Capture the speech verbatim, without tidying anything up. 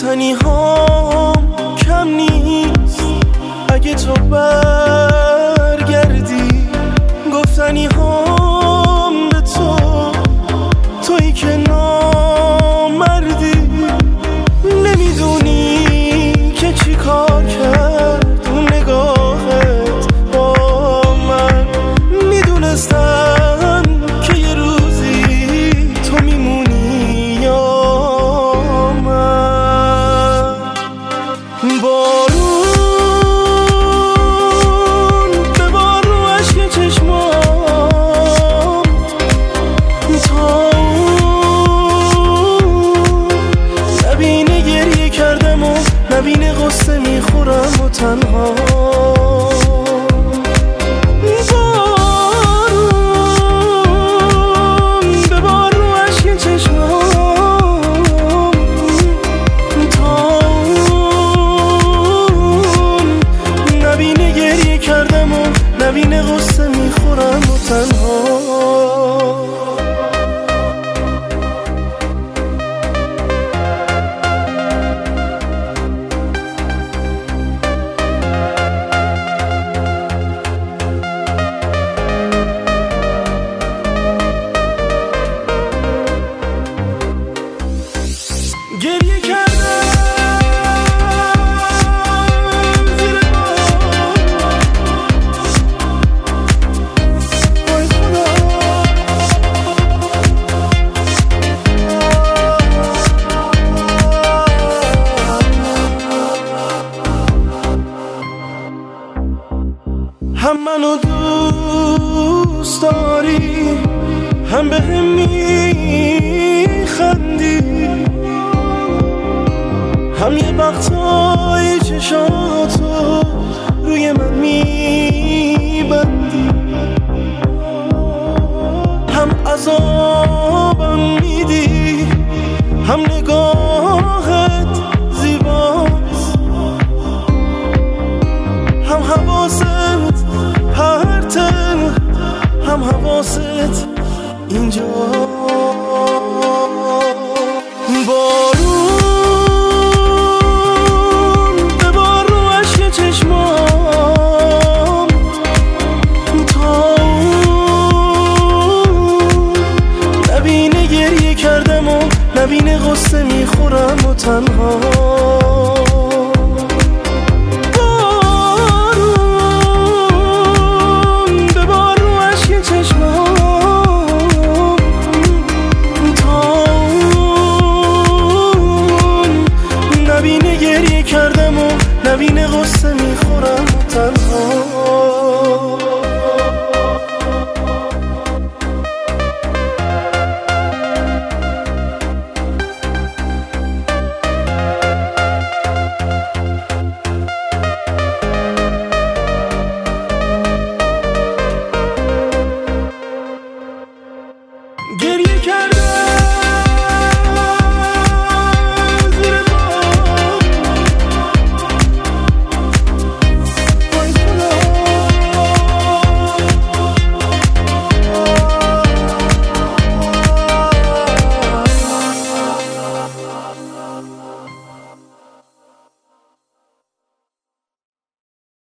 گفتنی هام کم نیست اگه تو برگردی، گفتنی هام به تو، تویی که نامردی. نمیدونی که چی کار کرد اون نگاهت با من. میدونستم که یه روزی تو میمونی یا من. بارون ببار رو عشق چشمام، تا نبینه گریه کردم و نبینه غصه میخورم و تنها. بارون ببار رو عشق چشمام، تا نبینه گریه کردم و نبینه غصه میخورم و تنها. گریه کردم زیر وای خدا. هم منو دوست داری، هم به هم میخندی، هم یه وقتایی چشاتو روی من میبندی، هم عذابم میدی، هم نگاهت زیباست، هم حواست پرته، هم حواست اینجا. بارون ببار رو عشق چشمام، تا نبینه گریه کردم و نبینه غصه میخورم و تنها. بارون ببار رو عشق چشمام، تا نبینه گریه کردم و نبینه غصه میخورم و تنها. گریه کردم